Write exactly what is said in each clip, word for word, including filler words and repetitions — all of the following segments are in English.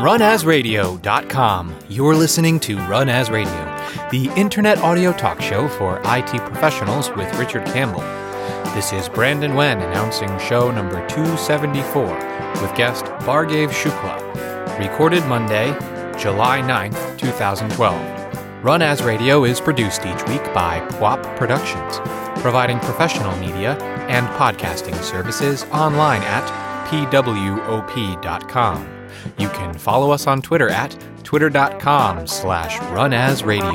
run as radio dot com. You're listening to Run As Radio, the internet audio talk show for I T professionals with Richard Campbell. This is Brandon Wen announcing show number two seventy-four with guest Bhargav Shukla. Recorded Monday, July ninth, twenty twelve. Run As Radio is produced each week by P W A P Productions, providing professional media and podcasting services online at P W O P dot com. You can follow us on Twitter at twitter.com slash runasradio.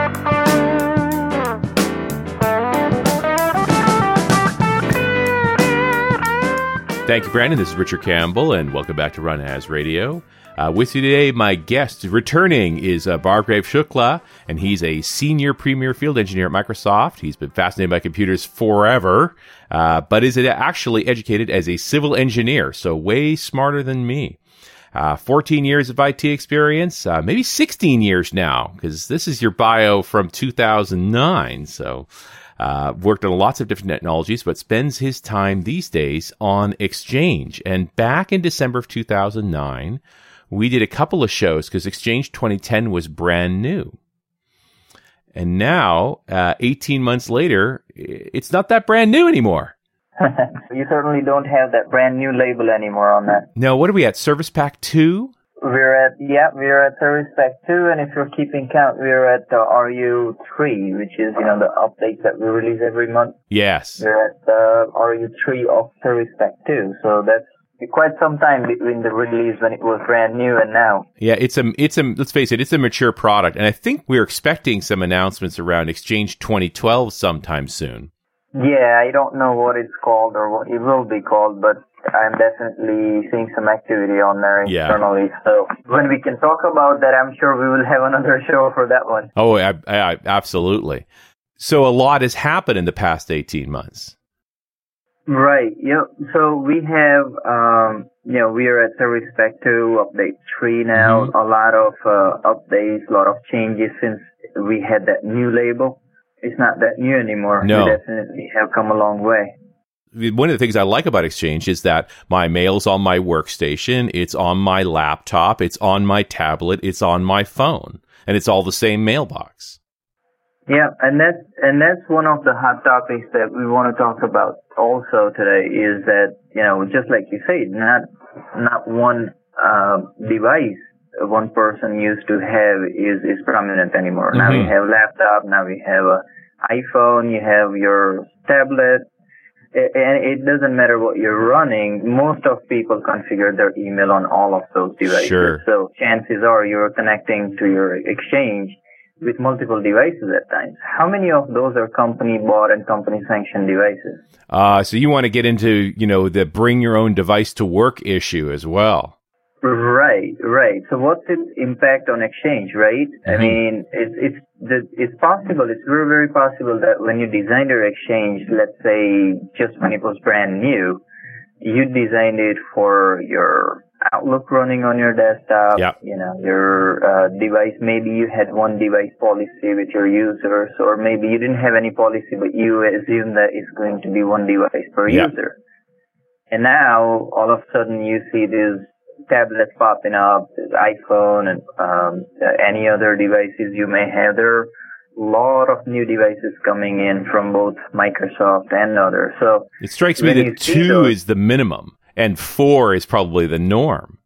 Thank you, Brandon. This is Richard Campbell, and welcome back to Run As Radio. Uh, with you today, my guest returning is uh, Bhargav Shukla, and he's a senior premier field engineer at Microsoft. He's been fascinated by computers forever, uh, but is actually educated as a civil engineer, so way smarter than me. Uh, fourteen years of I T experience, uh, maybe sixteen years now, because this is your bio from two thousand nine, so... Uh, worked on lots of different technologies, but spends his time these days on Exchange. And back in December of two thousand nine, we did a couple of shows because Exchange twenty ten was brand new. And now, uh, eighteen months later, it's not that brand new anymore. You certainly don't have that brand new label anymore on that. No, what are we at? Service Pack two? We're at, yeah, we're at Service Pack two, and if you're keeping count, we're at uh, R U three, which is, you know, the updates that we release every month. Yes. We're at uh, R U three of Service Pack two, so that's quite some time between the release when it was brand new and now. Yeah, it's a, it's a, let's face it, it's a mature product, and I think we're expecting some announcements around Exchange twenty twelve sometime soon. Yeah, I don't know what it's called or what it will be called, but I'm definitely seeing some activity on there internally. Yeah. So when we can talk about that, I'm sure we will have another show for that one. Oh, I, I, absolutely. So a lot has happened in the past eighteen months. Right. Yeah. So we have, um, you know, we are at Service Pack two, update three now. Mm-hmm. A lot of uh, updates, a lot of changes since we had that new label. It's not that new anymore. No. We definitely have come a long way. One of the things I like about Exchange is that my mail's on my workstation, it's on my laptop, it's on my tablet, it's on my phone, and it's all the same mailbox. Yeah, and that's, and that's one of the hot topics that we want to talk about also today is that, you know, just like you said, not, not one uh, device one person used to have is, is prominent anymore. Mm-hmm. Now we have laptop, now we have a iPhone, you have your tablet, and it doesn't matter what you're running. Most of people configure their email on all of those devices. Sure. So chances are you're connecting to your Exchange with multiple devices at times. How many of those are company bought and company sanctioned devices? Uh, so you want to get into, you know, the bring your own device to work issue as well. Right, right. So what's its impact on Exchange, right? Mm-hmm. I mean, it's it's it's possible. It's very, very possible that when you designed your Exchange, let's say just when it was brand new, you designed it for your Outlook running on your desktop. Yep. You know, your uh, device. Maybe you had one device policy with your users, or maybe you didn't have any policy, but you assume that it's going to be one device per yep. user. And now all of a sudden you see this tablets popping up, iPhone and um, any other devices you may have. There are a lot of new devices coming in from both Microsoft and others. So it strikes me that two those, is the minimum and four is probably the norm.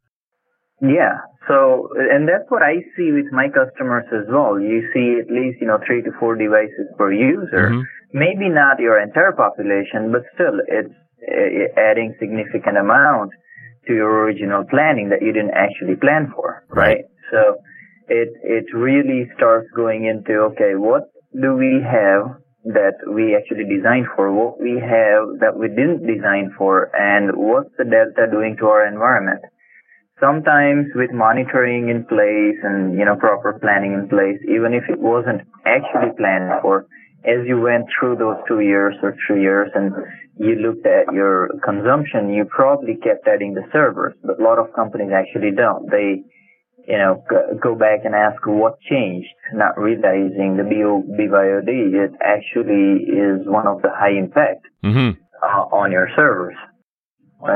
Yeah. So, and that's what I see with my customers as well. You see at least, you know, three to four devices per user. Mm-hmm. Maybe not your entire population, but still it's uh, adding significant amount to your original planning that you didn't actually plan for, right? right? So it it really starts going into, okay, what do we have that we actually designed for, what we have that we didn't design for, and what's the delta doing to our environment? Sometimes with monitoring in place and, you know, proper planning in place, even if it wasn't actually planned for, as you went through those two years or three years and you looked at your consumption, you probably kept adding the servers, but a lot of companies actually don't. They, you know, go back and ask what changed, not realizing the B Y O D, it actually is one of the high impact mm-hmm. uh, on your servers, right?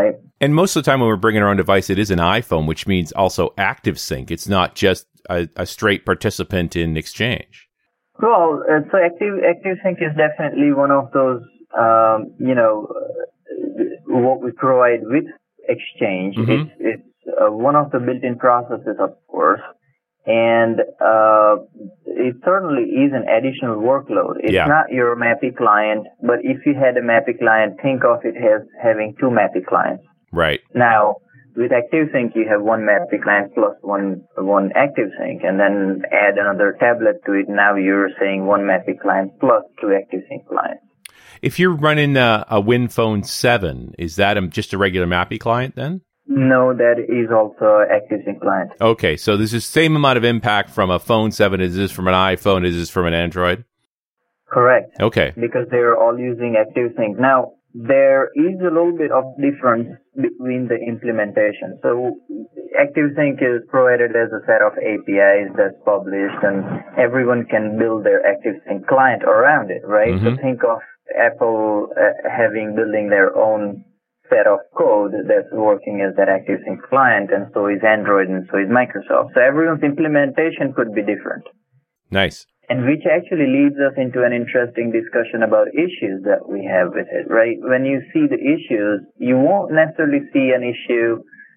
And most of the time when we're bringing our own device, it is an iPhone, which means also ActiveSync. It's not just a, a straight participant in Exchange. Well, uh, so Active ActiveSync is definitely one of those, um, you know, uh, what we provide with Exchange. Mm-hmm. It's, it's uh, one of the built-in processes, of course, and uh, it certainly is an additional workload. It's yeah. not your MAPI client, but if you had a MAPI client, think of it as having two MAPI clients. Right. Now, with ActiveSync, you have one MAPI client plus one one ActiveSync, and then add another tablet to it. Now you're saying one MAPI client plus two ActiveSync clients. If you're running a, a WinPhone seven, is that a, just a regular MAPI client then? No, that is also ActiveSync client. Okay, so this is the same amount of impact from a phone seven as this from an iPhone as this from an Android? Correct. Okay. Because they're all using ActiveSync. Now, there is a little bit of difference between the implementation. So ActiveSync is provided as a set of A P Is that's published, and everyone can build their ActiveSync client around it, right? Mm-hmm. So think of Apple uh, having building their own set of code that's working as that ActiveSync client, and so is Android, and so is Microsoft. So everyone's implementation could be different. Nice. And which actually leads us into an interesting discussion about issues that we have with it, right? When you see the issues, you won't necessarily see an issue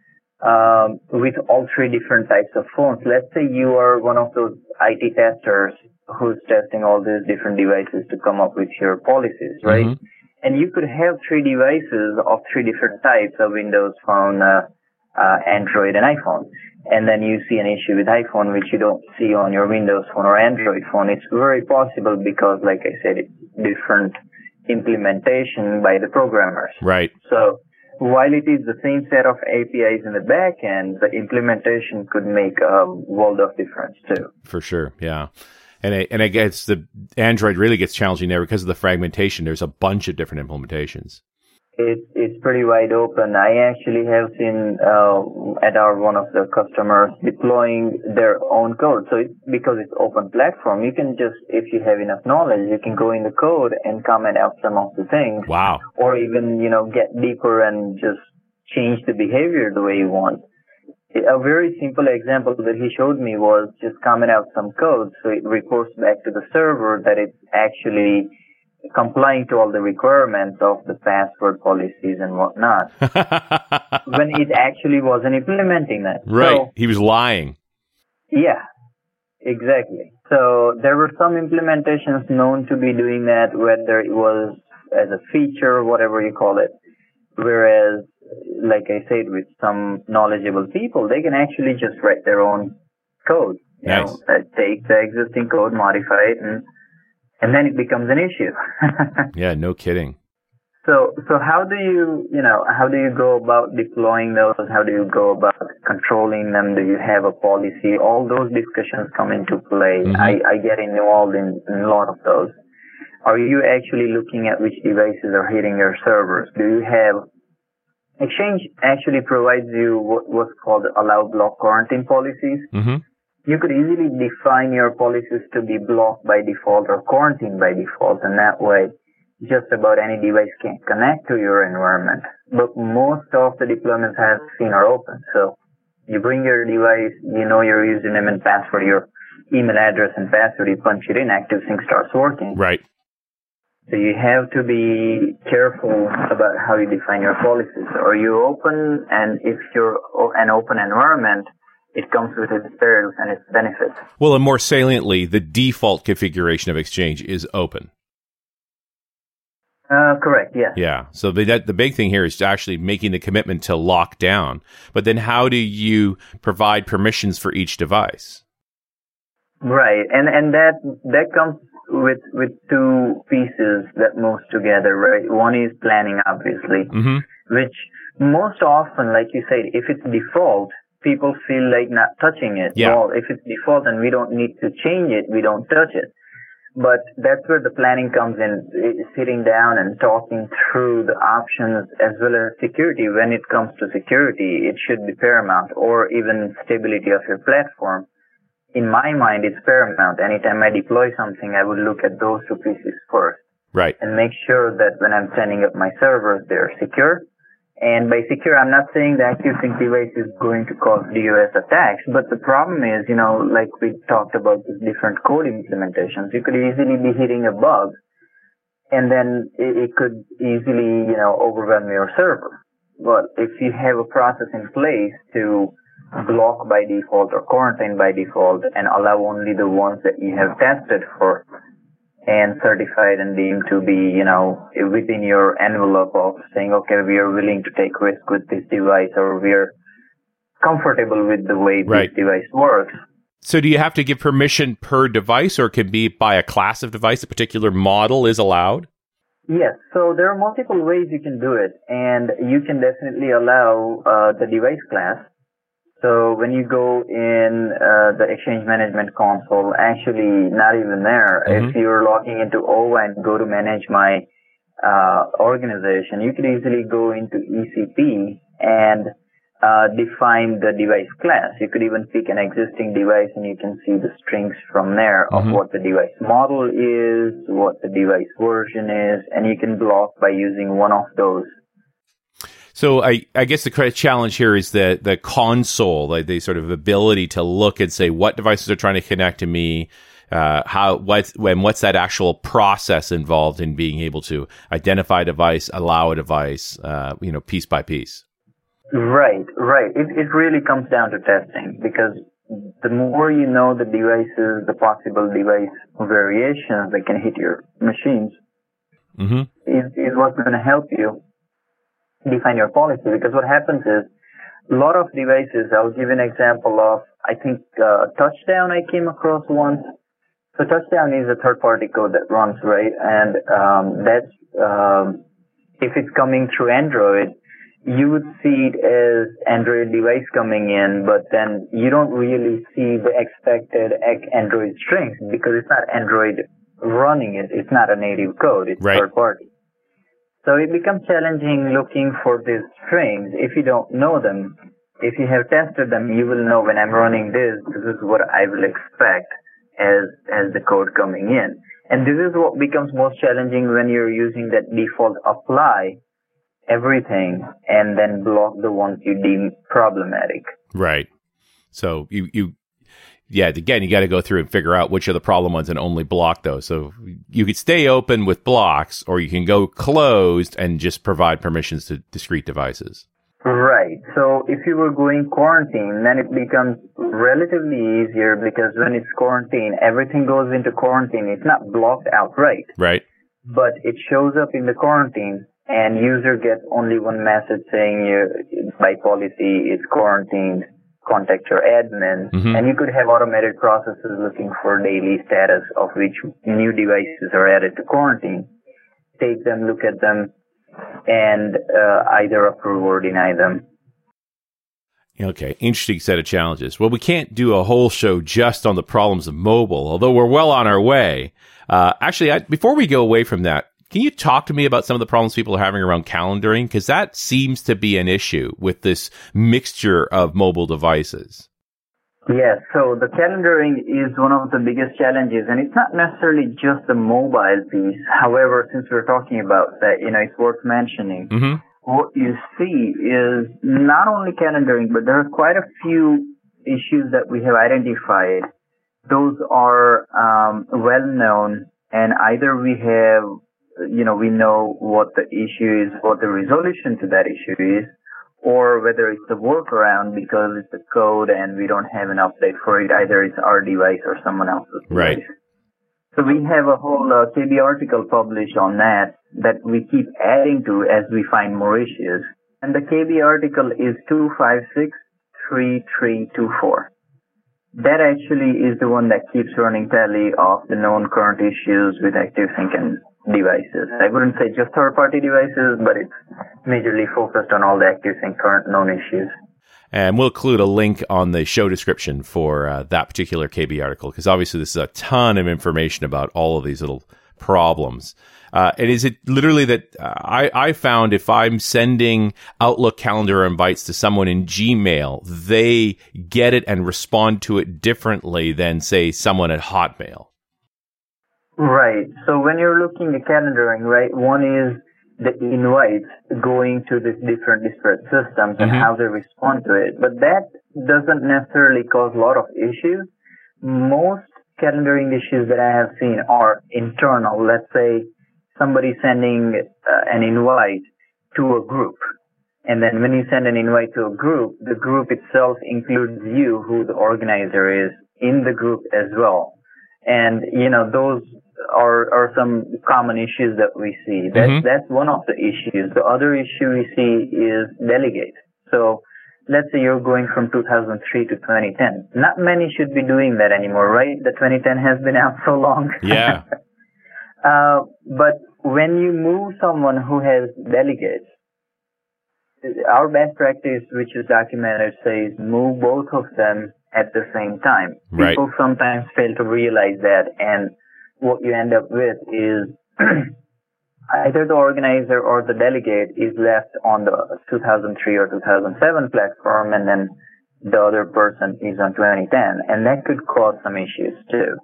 um, with all three different types of phones. Let's say you are one of those I T testers who's testing all these different devices to come up with your policies, right? Mm-hmm. And you could have three devices of three different types of Windows Phone, uh, uh, Android, and iPhone. And then you see an issue with iPhone which you don't see on your Windows Phone or Android phone. It's very possible because, like I said, it's different implementation by the programmers. Right. So while it is the same set of A P Is in the back end, the implementation could make a world of difference too. For sure, yeah. And I, and I guess the Android really gets challenging there because of the fragmentation. There's a bunch of different implementations. It, it's pretty wide open. I actually have seen uh, at our one of the customers deploying their own code. So it, because it's open platform, you can just, if you have enough knowledge, you can go in the code and comment out some of the things. Wow. Or even, you know, get deeper and just change the behavior the way you want. A very simple example that he showed me was just comment out some code so it reports back to the server that it's actually complying to all the requirements of the password policies and whatnot when it actually wasn't implementing that. Right. So, he was lying. Yeah, exactly. So there were some implementations known to be doing that, whether it was as a feature or whatever you call it. Whereas, like I said, with some knowledgeable people, they can actually just write their own code. You nice. know, uh, take the existing code, modify it, and And then it becomes an issue. Yeah, no kidding. So, so how do you, you know, how do you go about deploying those? How do you go about controlling them? Do you have a policy? All those discussions come into play. Mm-hmm. I, I get involved in, in a lot of those. Are you actually looking at which devices are hitting your servers? Do you have, Exchange actually provides you what, what's called allow block quarantine policies. Mm-hmm. You could easily define your policies to be blocked by default or quarantined by default, and that way just about any device can connect to your environment. But most of the deployments I've seen are open. So you bring your device, you know your username and password, your email address and password, you punch it in, ActiveSync starts working. Right. So you have to be careful about how you define your policies. Are you open? And if you're an open environment, it comes with its perils and its benefits. Well, and more saliently, the default configuration of Exchange is open. Uh, correct, yes. Yeah. So the, that, the big thing here is actually making the commitment to lock down. But then how do you provide permissions for each device? Right. And and that that comes with with two pieces that moves together, right? One is planning, obviously, mm-hmm. which most often, like you said, if it's default, people feel like not touching it. Yeah. Well, if it's default and we don't need to change it, we don't touch it. But that's where the planning comes in, sitting down and talking through the options as well as security. When it comes to security, it should be paramount, or even stability of your platform. In my mind, it's paramount. Anytime I deploy something, I would look at those two pieces first. Right. And make sure that when I'm setting up my servers, they're secure And by secure, I'm not saying the ActiveSync device is going to cause DOS attacks, but the problem is, you know, like we talked about the different code implementations, you could easily be hitting a bug, and then it, it could easily, you know, overwhelm your server. But if you have a process in place to block by default or quarantine by default and allow only the ones that you have tested for and certified and deemed to be, you know, within your envelope of saying, okay, we are willing to take risk with this device, or we are comfortable with the way right. this device works. So do you have to give permission per device, or it can be by a class of device, a particular model is allowed? Yes, so there are multiple ways you can do it, and you can definitely allow uh, the device class. So when you go in uh, the Exchange Management Console, actually not even there. Mm-hmm. If you're logging into O W A and go to manage my uh, organization, you could easily go into E C P and uh, define the device class. You could even pick an existing device and you can see the strings from there of mm-hmm. what the device model is, what the device version is, and you can block by using one of those. So I, I guess the challenge here is the the console, like the sort of ability to look and say what devices are trying to connect to me, uh, how what when what's that actual process involved in being able to identify a device, allow a device, uh, you know, piece by piece. Right, right. It it really comes down to testing, because the more you know the devices, the possible device variations that can hit your machines, mm-hmm. is is what's going to help you define your policy. Because what happens is a lot of devices, I'll give an example of, I think, uh, Touchdown I came across once. So Touchdown is a third-party code that runs, right? And um, that's, um, if it's coming through Android, you would see it as Android device coming in, but then you don't really see the expected Android strings because it's not Android running it. It's not a native code. It's right. third-party. So it becomes challenging looking for these strings if you don't know them. If you have tested them, you will know when I'm running this, this is what I will expect as as the code coming in. And this is what becomes most challenging when you're using that default apply everything and then block the ones you deem problematic. Right. So you you yeah, again, you got to go through and figure out which are the problem ones and only block those. So you could stay open with blocks, or you can go closed and just provide permissions to discrete devices. Right. So if you were going quarantine, then it becomes relatively easier, because when it's quarantine, everything goes into quarantine. It's not blocked outright. Right. But it shows up in the quarantine, and user gets only one message saying you, by policy, it's quarantined. Contact your admin, mm-hmm. and you could have automated processes looking for daily status of which new devices are added to quarantine. Take them, look at them, and uh, either approve or deny them. Okay, interesting set of challenges. Well, we can't do a whole show just on the problems of mobile, although we're well on our way. Uh, actually, I, before we go away from that, can you talk to me about some of the problems people are having around calendaring? Because that seems to be an issue with this mixture of mobile devices. Yes, so the calendaring is one of the biggest challenges, and it's not necessarily just the mobile piece. However, since we're talking about that, you know, it's worth mentioning. Mm-hmm. What you see is not only calendaring, but there are quite a few issues that we have identified. Those are um, well known, and either we have you know, we know what the issue is, what the resolution to that issue is, or whether it's a workaround because it's a code and we don't have an update for it. Either it's our device or someone else's right. device. So we have a whole uh, K B article published on that that we keep adding to as we find more issues. And the K B article is two five six three three two four. That actually is the one that keeps running tally of the known current issues with ActiveSync and devices. I wouldn't say just third-party devices, but it's majorly focused on all the ActiveSync current known issues. And we'll include a link on the show description for uh, that particular K B article, because obviously this is a ton of information about all of these little problems. Uh, and is it literally that uh, I, I found if I'm sending Outlook calendar invites to someone in Gmail, they get it and respond to it differently than, say, someone at Hotmail? Right. So when you're looking at calendaring, right, one is the invites going to these different disparate systems and mm-hmm. how they respond to it. But that doesn't necessarily cause a lot of issues. Most calendaring issues that I have seen are internal. Let's say somebody sending uh, an invite to a group. And then when you send an invite to a group, the group itself includes you, who the organizer is, in the group as well. And, you know, those are, are some common issues that we see. That's, mm-hmm. that's one of the issues. The other issue we see is delegate. So let's say you're going from two thousand three to twenty ten. Not many should be doing that anymore, right? The twenty ten has been out so long. Yeah. uh, but when you move someone who has delegates, our best practice, which is documented, says move both of them at the same time. Right. People sometimes fail to realize that, and what you end up with is either the organizer or the delegate is left on the two thousand three or two thousand seven platform, and then the other person is on twenty ten, and that could cause some issues too.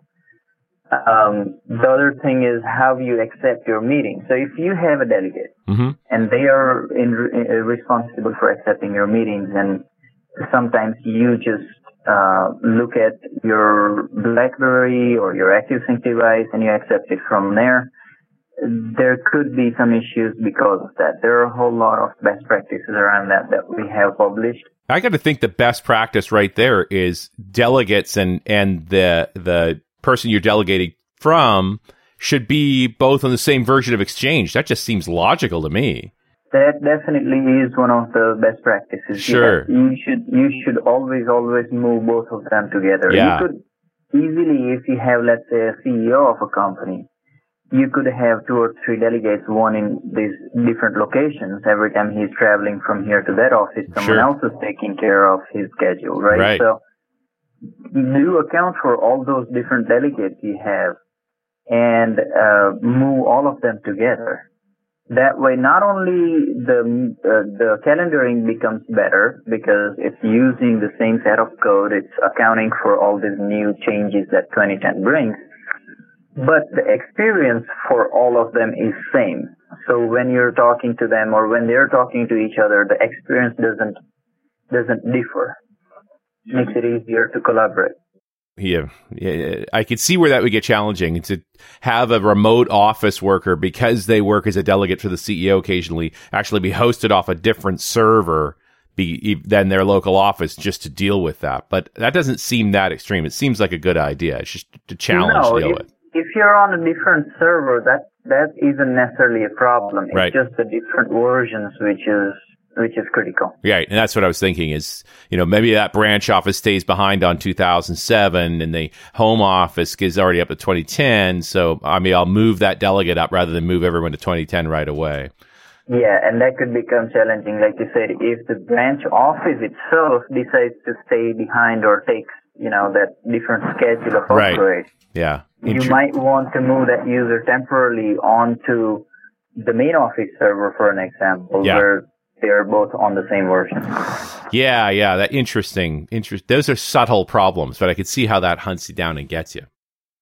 Um, the other thing is how you accept your meeting. So if you have a delegate mm-hmm. and they are in, in, responsible for accepting your meetings, and sometimes you just uh, look at your BlackBerry or your ActiveSync device and you accept it from there, there could be some issues because of that. There are a whole lot of best practices around that that we have published. I got to think the best practice right there is delegates and, and the the person you're delegating from should be both on the same version of Exchange. That just seems logical to me. That definitely is one of the best practices. Sure. You should you should always, always move both of them together. Yeah. You could easily, if you have, let's say, a C E O of a company, you could have two or three delegates, one in these different locations. Every time he's traveling from here to that office, someone Sure. else is taking care of his schedule, right? Right. So do account for all those different delegates you have and uh, move all of them together. That way, not only the uh, the calendaring becomes better because it's using the same set of code, it's accounting for all these new changes that twenty ten brings, but the experience for all of them is same. So when you're talking to them or when they're talking to each other, the experience doesn't doesn't differ. Makes it easier to collaborate. Yeah, yeah, I could see where that would get challenging to have a remote office worker, because they work as a delegate for the C E O occasionally, actually be hosted off a different server be, than their local office just to deal with that. But that doesn't seem that extreme. It seems like a good idea. It's just a challenge no, to deal if, with. If you're on a different server, that that isn't necessarily a problem. It's right. just the different versions, which is which is critical. Right, and that's what I was thinking is, you know, maybe that branch office stays behind on two thousand seven and the home office is already up to twenty ten, so I mean, I'll move that delegate up rather than move everyone to twenty ten right away. Yeah, and that could become challenging. Like you said, if the branch office itself decides to stay behind or takes, you know, that different schedule of right. operation, yeah. you Intr- might want to move that user temporarily onto the main office server, for an example, yeah. where they're both on the same version. Yeah, yeah, that interesting. Interest. Those are subtle problems, but I could see how that hunts you down and gets you.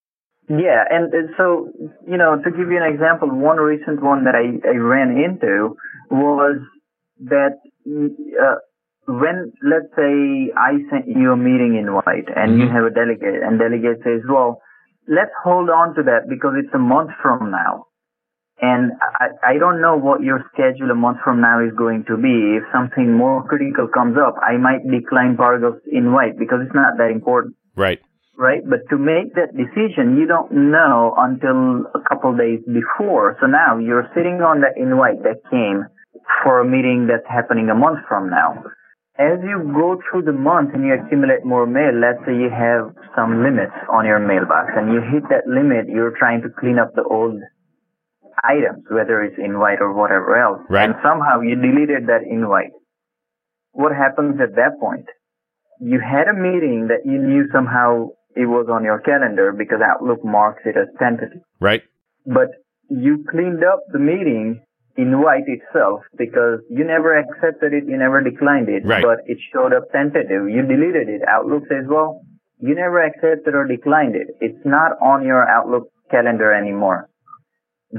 Yeah, and, and so, you know, to give you an example, one recent one that I, I ran into was that uh, when, let's say, I sent you a meeting invite and mm-hmm. you have a delegate, and delegate says, well, let's hold on to that because it's a month from now. And I, I don't know what your schedule a month from now is going to be. If something more critical comes up, I might decline Bhargav's invite because it's not that important. Right. Right? But to make that decision, you don't know until a couple days before. So now you're sitting on that invite that came for a meeting that's happening a month from now. As you go through the month and you accumulate more mail, let's say you have some limits on your mailbox and you hit that limit, you're trying to clean up the old items, whether it's invite or whatever else, right. and somehow you deleted that invite. What happens at that point? You had a meeting that you knew somehow it was on your calendar because Outlook marks it as tentative. Right. But you cleaned up the meeting invite itself because you never accepted it, you never declined it, right. but it showed up tentative. You deleted it. Outlook says, well, you never accepted or declined it. It's not on your Outlook calendar anymore.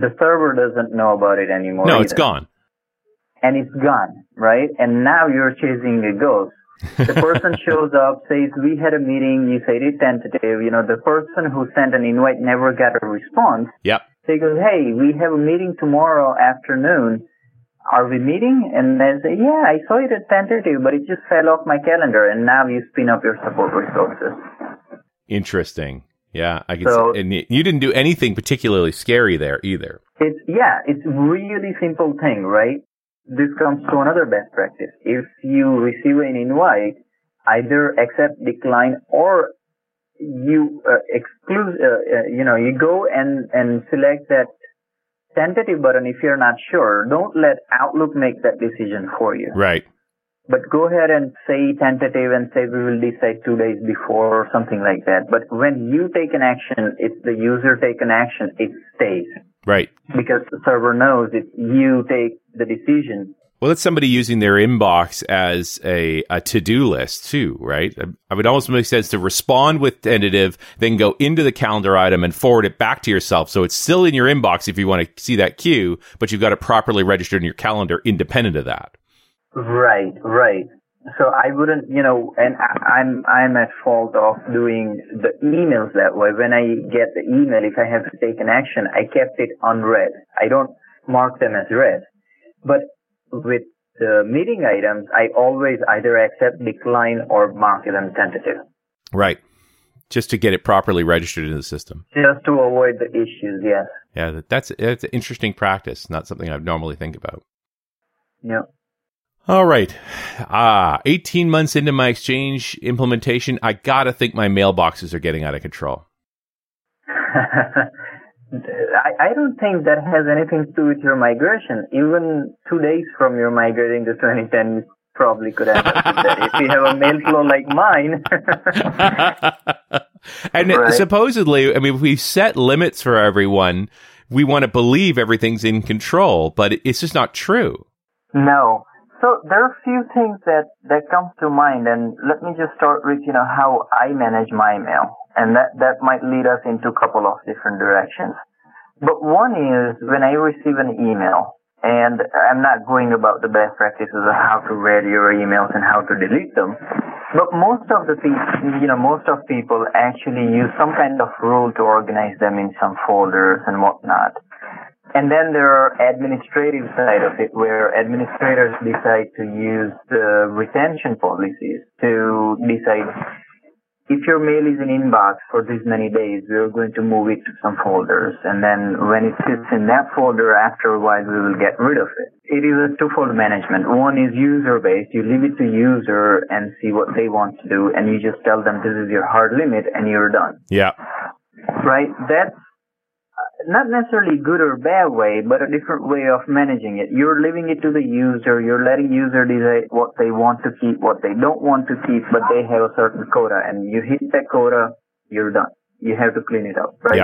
the server doesn't know about it anymore. No, either. it's gone. And it's gone, right? And now you're chasing a ghost. The person shows up, says, we had a meeting, you said it's tentative. You know, the person who sent an invite never got a response. Yep. So he goes, hey, we have a meeting tomorrow afternoon. Are we meeting? And they say, yeah, I saw it at tentative, but it just fell off my calendar. And now you spin up your support resources. Interesting. Yeah, I can so, see. And you didn't do anything particularly scary there either. It's, yeah, it's a really simple thing, right? This comes to another best practice. If you receive an invite, either accept, decline, or you uh, exclude, uh, uh, you know, you go and, and select that tentative button if you're not sure. Don't let Outlook make that decision for you. Right. But go ahead and say tentative and say we will decide two days before or something like that. But when you take an action, it's the user take an action, it stays. Right. Because the server knows if you take the decision. Well, it's somebody using their inbox as a, a to-do list too, right? I would almost make sense to respond with tentative, then go into the calendar item and forward it back to yourself. So it's still in your inbox if you want to see that queue, but you've got it properly registered in your calendar independent of that. Right, right. So I wouldn't, you know, and I'm I'm at fault of doing the emails that way. When I get the email, if I have to take an action, I kept it unread. I don't mark them as read. But with the meeting items, I always either accept, decline, or mark them tentative. Right. Just to get it properly registered in the system. Just to avoid the issues, yes. Yeah, that's, that's an interesting practice, not something I would normally think about. Yeah. All right. Ah, eighteen months into my Exchange implementation, I got to think my mailboxes are getting out of control. I, I don't think that has anything to do with your migration. Even two days from your migrating to twenty ten, you probably could end up with that. If you have a mail flow like mine. And right. Supposedly, I mean, if we set limits for everyone, we want to believe everything's in control, but it's just not true. No. So there are a few things that, that comes to mind, and let me just start with, you know, how I manage my mail. And that, that might lead us into a couple of different directions. But one is when I receive an email, and I'm not going about the best practices of how to read your emails and how to delete them, but most of the people, you know, most of people actually use some kind of rule to organize them in some folders and whatnot. And then there are administrative side of it, where administrators decide to use the retention policies to decide if your mail is in inbox for this many days, we're going to move it to some folders. And then when it sits in that folder, after a while, we will get rid of it. It is a twofold management. One is user-based. You leave it to user and see what they want to do, and you just tell them this is your hard limit, and you're done. Yeah. Right? That's not necessarily good or bad way, but a different way of managing it. You're leaving it to the user. You're letting user decide what they want to keep, what they don't want to keep, but they have a certain quota, and you hit that quota, you're done. You have to clean it up, right? Yeah.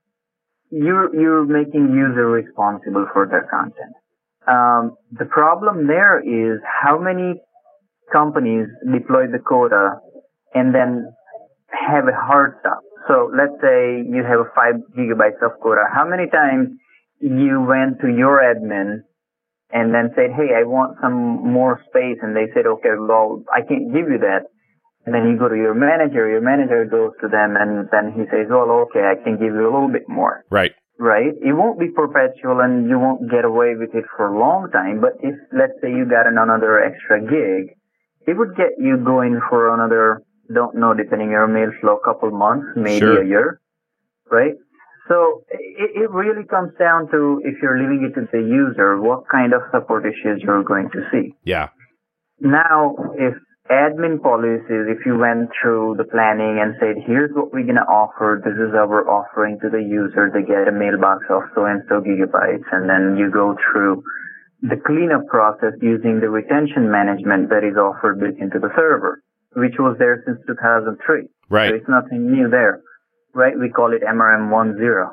You're, you're making user responsible for their content. Um, the problem there is how many companies deploy the quota and then have a hard stop. So let's say you have a five gigabytes of quota. How many times you went to your admin and then said, hey, I want some more space, and they said, okay, well, I can't give you that. And then you go to your manager, your manager goes to them, and then he says, well, okay, I can give you a little bit more. Right. Right? It won't be perpetual, and you won't get away with it for a long time, but if, let's say you got another extra gig, it would get you going for another, don't know, depending on your mail flow, a couple months, maybe sure. a year, right? So it, it really comes down to, if you're leaving it to the user, what kind of support issues you're going to see. Yeah. Now, if admin policies, if you went through the planning and said, here's what we're going to offer, this is our offering to the user, they get a mailbox of so-and-so gigabytes, and then you go through the cleanup process using the retention management that is offered built into the server, which was there since two thousand three. Right. So it's nothing new there, right? We call it M R M ten,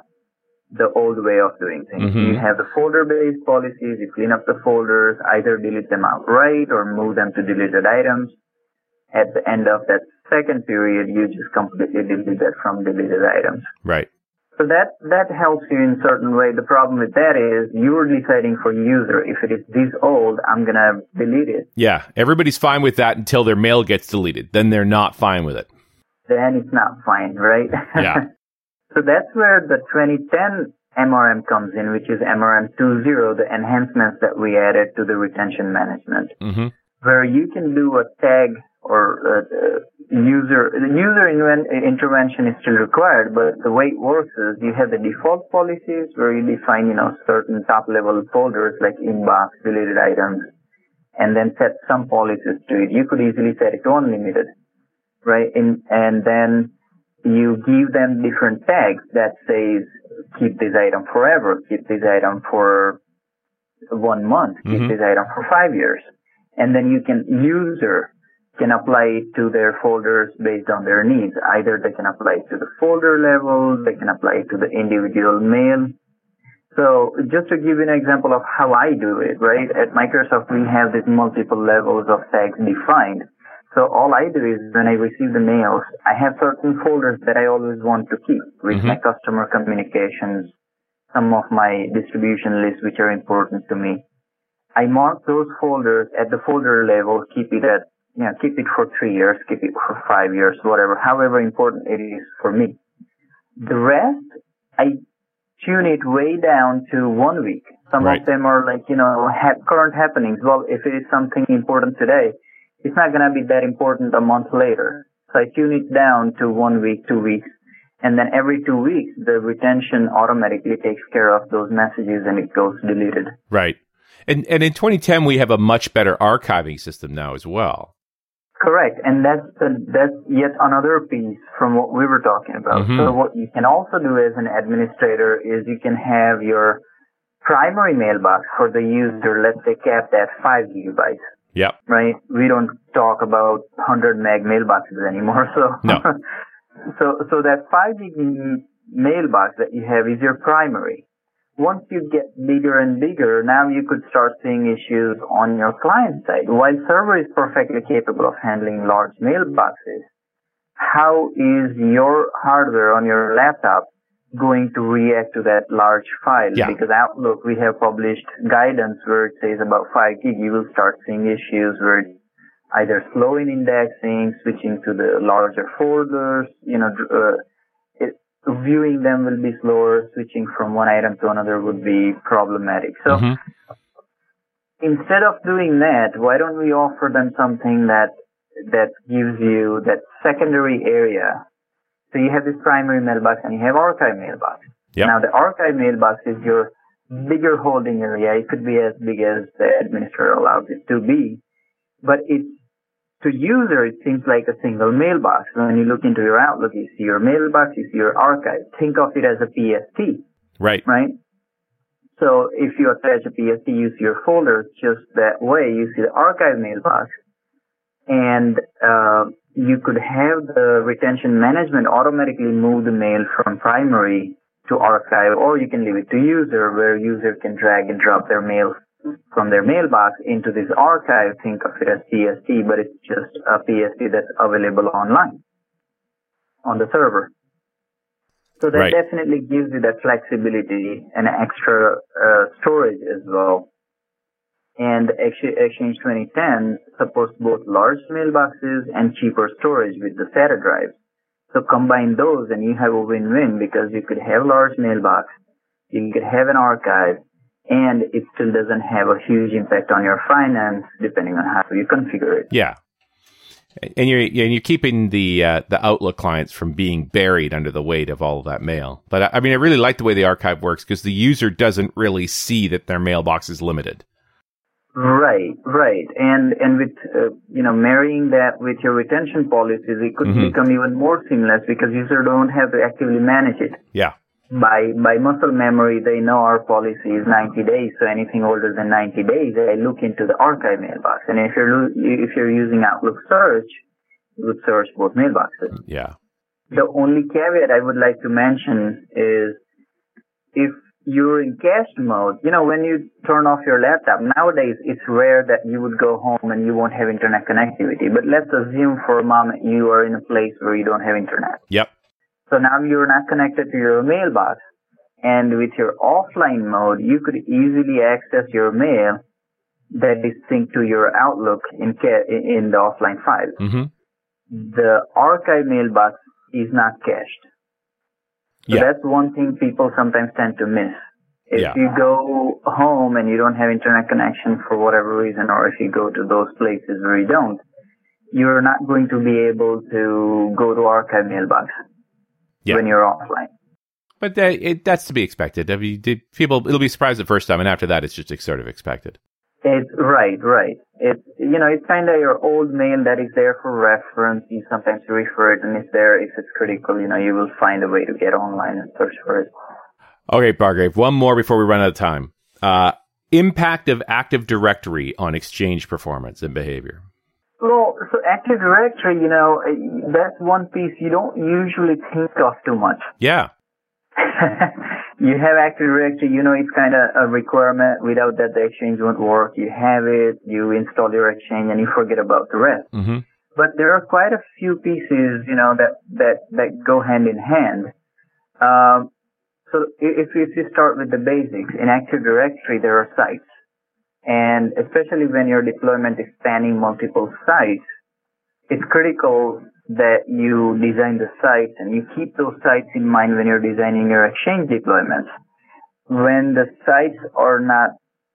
the old way of doing things. Mm-hmm. You have the folder-based policies, you clean up the folders, either delete them outright or move them to deleted items. At the end of that second period, you just completely delete that from deleted items. Right. So that, that helps you in a certain way. The problem with that is you're deciding for user, if it is this old, I'm going to delete it. Yeah, everybody's fine with that until their mail gets deleted. Then they're not fine with it. Then it's not fine, right? Yeah. So that's where the twenty ten M R M comes in, which is M R M two point oh, the enhancements that we added to the retention management, mm-hmm. where you can do a tag or uh, user, the user intervention is still required, but the way it works is you have the default policies where you define, you know, certain top level folders like inbox, related items, and then set some policies to it. You could easily set it to unlimited, right? In, and then you give them different tags that says, keep this item forever, keep this item for one month, keep mm-hmm. this item for five years. And then you can, user can apply it to their folders based on their needs. Either they can apply it to the folder level, they can apply it to the individual mail. So just to give you an example of how I do it, right? At Microsoft, we have these multiple levels of tags defined. So all I do is when I receive the mails, I have certain folders that I always want to keep with mm-hmm. my customer communications, some of my distribution lists which are important to me. I mark those folders at the folder level, keep it at, you know, keep it for three years, keep it for five years, whatever, however important it is for me. The rest, I tune it way down to one week. Some right. of them are like, you know, ha- current happenings. Well, if it is something important today, it's not going to be that important a month later. So I tune it down to one week, two weeks. And then every two weeks, the retention automatically takes care of those messages and it goes deleted. Right. And and in twenty ten, we have a much better archiving system now as well. Correct. And that's the, that's yet another piece from what we were talking about. Mm-hmm. So what you can also do as an administrator is you can have your primary mailbox for the user, let's say, capped at five gigabytes. Yep. Right? We don't talk about one hundred meg mailboxes anymore. So, no. so, so that five gig mailbox that you have is your primary. Once you get bigger and bigger, now you could start seeing issues on your client side. While server is perfectly capable of handling large mailboxes, how is your hardware on your laptop going to react to that large file? Yeah. Because Outlook, we have published guidance where it says about five gig, you will start seeing issues where it's either slow in indexing, switching to the larger folders, you know, uh, it, viewing them will be slower, switching from one item to another would be problematic. So mm-hmm. instead of doing that, why don't we offer them something that, that gives you that secondary area? So you have this primary mailbox and you have archive mailbox. Yep. Now the archive mailbox is your bigger holding area. It could be as big as the administrator allows it to be. But it's, to user, it seems like a single mailbox. When you look into your Outlook, you see your mailbox, you see your archive. Think of it as a P S T. Right. Right? So if you attach a P S T, you see your folders just that way. You see the archive mailbox. And, uh, you could have the retention management automatically move the mail from primary to archive, or you can leave it to user, where user can drag and drop their mail from their mailbox into this archive. Think of it as P S T, but it's just a P S T that's available online on the server. So that right. definitely gives you that flexibility and extra uh, storage as well. And Exchange twenty ten supports both large mailboxes and cheaper storage with the SATA drives. So combine those and you have a win-win, because you could have large mailbox, you could have an archive, and it still doesn't have a huge impact on your finance depending on how you configure it. Yeah. And you're and you're keeping the uh, the Outlook clients from being buried under the weight of all of that mail. But I mean, I really like the way the archive works, because the user doesn't really see that their mailbox is limited. Right, right. And and with, uh, you know, marrying that with your retention policies, it could mm-hmm. become even more seamless, because users don't have to actively manage it. Yeah. By by muscle memory, they know our policy is ninety days, so anything older than ninety days, they look into the archive mailbox. And if you're if you're using Outlook Search, you would search both mailboxes. Yeah. The only caveat I would like to mention is, if you're in cached mode, you know, when you turn off your laptop, nowadays it's rare that you would go home and you won't have internet connectivity. But let's assume for a moment you are in a place where you don't have internet. Yep. So now you're not connected to your mailbox. And with your offline mode, you could easily access your mail that is synced to your Outlook in ca- in the offline file. Mm-hmm. The archive mailbox is not cached. So yeah. that's one thing people sometimes tend to miss. If yeah. you go home and you don't have internet connection for whatever reason, or if you go to those places where you don't, you're not going to be able to go to archive mailbox yeah. when you're offline. But that, it, that's to be expected. I mean, people, it'll be surprised the first time, and after that, it's just sort of expected. It's right, right. It's, you know, it's kind of your old mail that is there for reference. You sometimes refer it, and it's there if it's critical. You know, you will find a way to get online and search for it. Okay, Bhargav, one more before we run out of time. Uh, impact of Active Directory on Exchange performance and behavior. Well, so Active Directory, you know, that's one piece you don't usually think of too much. Yeah. You have Active Directory, you know, it's kind of a requirement. Without that, the Exchange won't work. You have it, you install your Exchange, and you forget about the rest. Mm-hmm. But there are quite a few pieces, you know, that, that, that go hand in hand. Um, so if, if you start with the basics, in Active Directory, there are sites. And especially when your deployment is spanning multiple sites, it's critical that you design the sites and you keep those sites in mind when you're designing your Exchange deployments. When the sites are not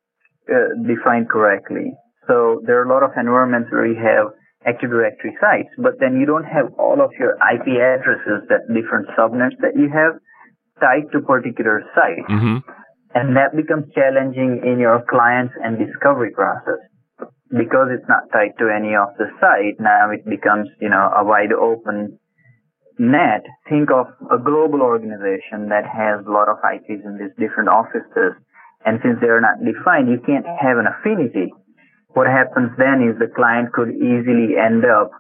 uh, defined correctly, so there are a lot of environments where you have Active Directory sites, but then you don't have all of your I P addresses, that different subnets that you have tied to particular sites. Mm-hmm. And that becomes challenging in your clients and discovery process. Because it's not tied to any of the site, now it becomes, you know, a wide open net. Think of a global organization that has a lot of I Ps in these different offices. And since they're not defined, you can't have an affinity. What happens then is the client could easily end up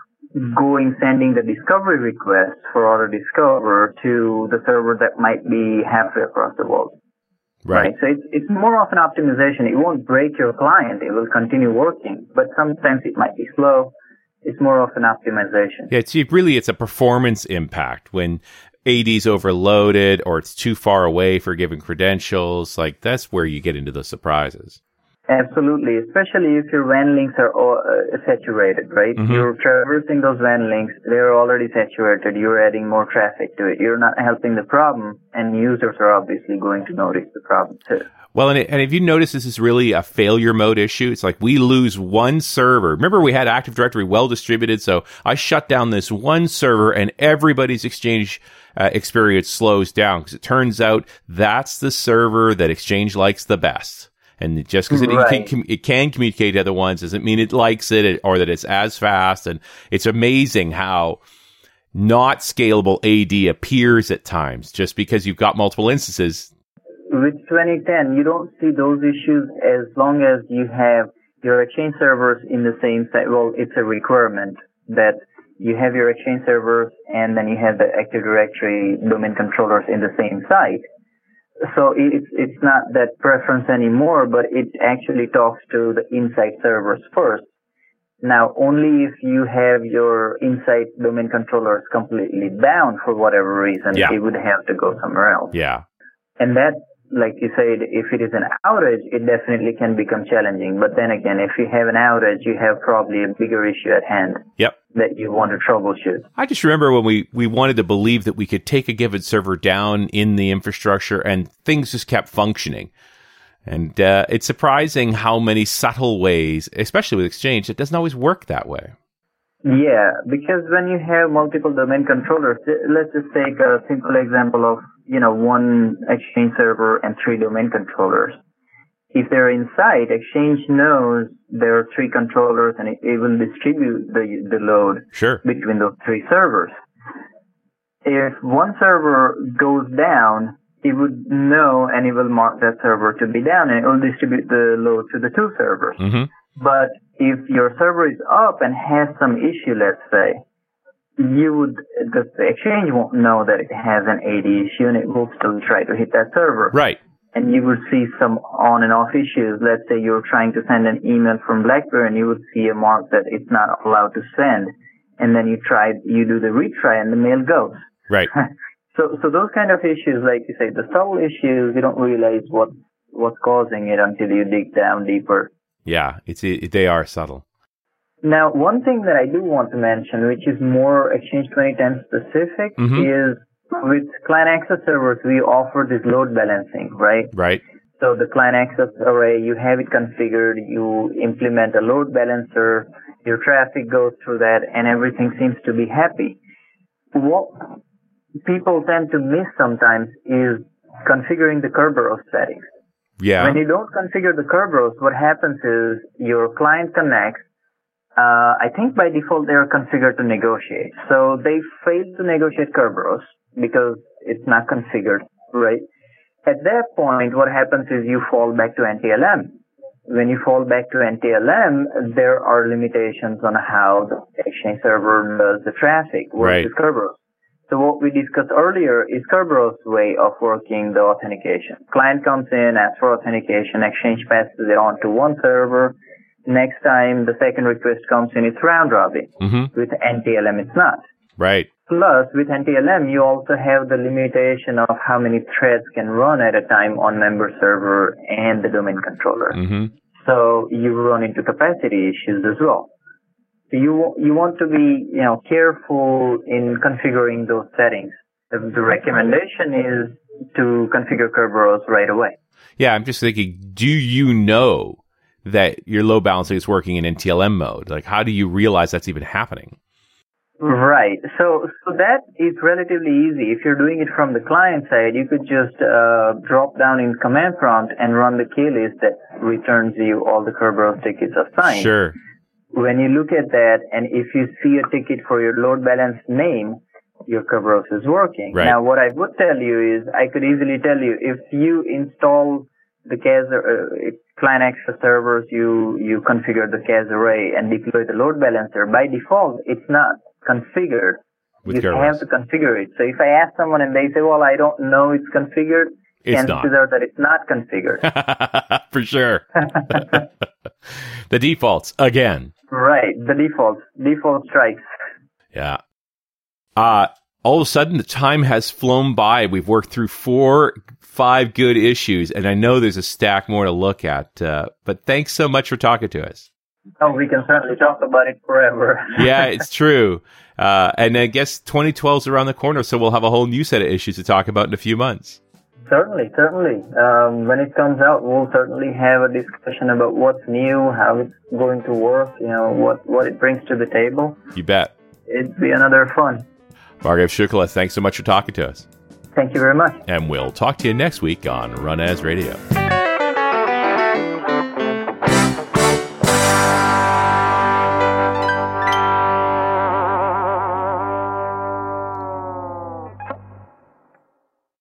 going, sending the discovery request for auto discover to the server that might be halfway across the world. Right. right. So it's, it's more of an optimization. It won't break your client. It will continue working, but sometimes it might be slow. It's more of an optimization. Yeah, it's really, it's a performance impact when A D's overloaded or it's too far away for given credentials. Like that's where you get into the surprises. Absolutely, especially if your W A N links are all, uh, saturated, right? Mm-hmm. You're traversing those W A N links, they're already saturated, you're adding more traffic to it, you're not helping the problem, and users are obviously going to notice the problem too. Well, and, it, and if you notice, this is really a failure mode issue. It's like we lose one server. Remember, we had Active Directory well distributed, so I shut down this one server and everybody's Exchange uh, experience slows down because it turns out that's the server that Exchange likes the best. And just because it, right. it, can, it can communicate to other ones doesn't mean it likes it or that it's as fast. And it's amazing how not scalable A D appears at times just because you've got multiple instances. With twenty ten, you don't see those issues as long as you have your Exchange servers in the same site. Well, it's a requirement that you have your Exchange servers and then you have the Active Directory domain controllers in the same site. So it's it's not that preference anymore, but it actually talks to the Insight servers first. Now, only if you have your Insight domain controllers completely down for whatever reason, yeah. it would have to go somewhere else. Yeah. And that, like you said, if it is an outage, it definitely can become challenging. But then again, if you have an outage, you have probably a bigger issue at hand. Yep. That you want to troubleshoot. I just remember when we, we wanted to believe that we could take a given server down in the infrastructure and things just kept functioning. And uh, it's surprising how many subtle ways, especially with Exchange, it doesn't always work that way. Yeah, because when you have multiple domain controllers, let's just take a simple example of, you know, one Exchange server and three domain controllers. If they're inside, Exchange knows there are three controllers and it, it will distribute the the load sure. between those three servers. If one server goes down, it would know and it will mark that server to be down and it will distribute the load to the two servers. Mm-hmm. But if your server is up and has some issue, let's say, you would, the Exchange won't know that it has an A D issue and it will still try to hit that server. Right. And you would see some on and off issues. Let's say you're trying to send an email from BlackBerry and you would see a mark that it's not allowed to send. And then you try, you do the retry and the mail goes. Right. so, so those kind of issues, like you say, the subtle issues, you don't realize what what's causing it until you dig down deeper. Yeah, it's it, they are subtle. Now, one thing that I do want to mention, which is more Exchange twenty ten specific, mm-hmm. is with client access servers, we offer this load balancing, right? Right. So the client access array, you have it configured, you implement a load balancer, your traffic goes through that, and everything seems to be happy. What people tend to miss sometimes is configuring the Kerberos settings. Yeah. When you don't configure the Kerberos, what happens is your client connects. Uh, I think by default they are configured to negotiate. So they fail to negotiate Kerberos because it's not configured, right? At that point, what happens is you fall back to N T L M. When you fall back to N T L M, there are limitations on how the Exchange server does the traffic versus right. Kerberos. So what we discussed earlier is Kerberos' way of working the authentication. Client comes in, asks for authentication, Exchange passes it on to one server. Next time the second request comes in, it's round robin. Mm-hmm. With N T L M, it's not. Right. Plus, with N T L M, you also have the limitation of how many threads can run at a time on member server and the domain controller. Mm-hmm. So you run into capacity issues as well. So you you want to be you know careful in configuring those settings. The, the recommendation is to configure Kerberos right away. Yeah, I'm just thinking, do you know that your load balancing is working in N T L M mode? Like, how do you realize that's even happening? Right. So so that is relatively easy. If you're doing it from the client side, you could just uh, drop down in command prompt and run the K-list that returns you all the Kerberos tickets assigned. Sure. When you look at that, and if you see a ticket for your load balance name, your Kerberos is working. Right. Now, what I would tell you is, I could easily tell you, if you install the C A S, uh, client access servers, you, you configure the C A S array and deploy the load balancer, by default, it's not configured. With you Kerberos. have to configure it. So if I ask someone and they say, well, I don't know it's configured, it's chances not. are that it's not configured. For sure. The defaults, again. Right, the default. Default strikes. Yeah. Uh, all of a sudden, the time has flown by. We've worked through four, five good issues, and I know there's a stack more to look at. Uh, but thanks so much for talking to us. Oh, we can certainly talk about it forever. Yeah, it's true. Uh, and I guess twenty twelve is around the corner, so we'll have a whole new set of issues to talk about in a few months. Certainly, certainly. Um, when it comes out, we'll certainly have a discussion about what's new, how it's going to work, you know, what, what it brings to the table. You bet. It'd be another fun. Bhargav Shukla, thanks so much for talking to us. Thank you very much. And we'll talk to you next week on Run As Radio.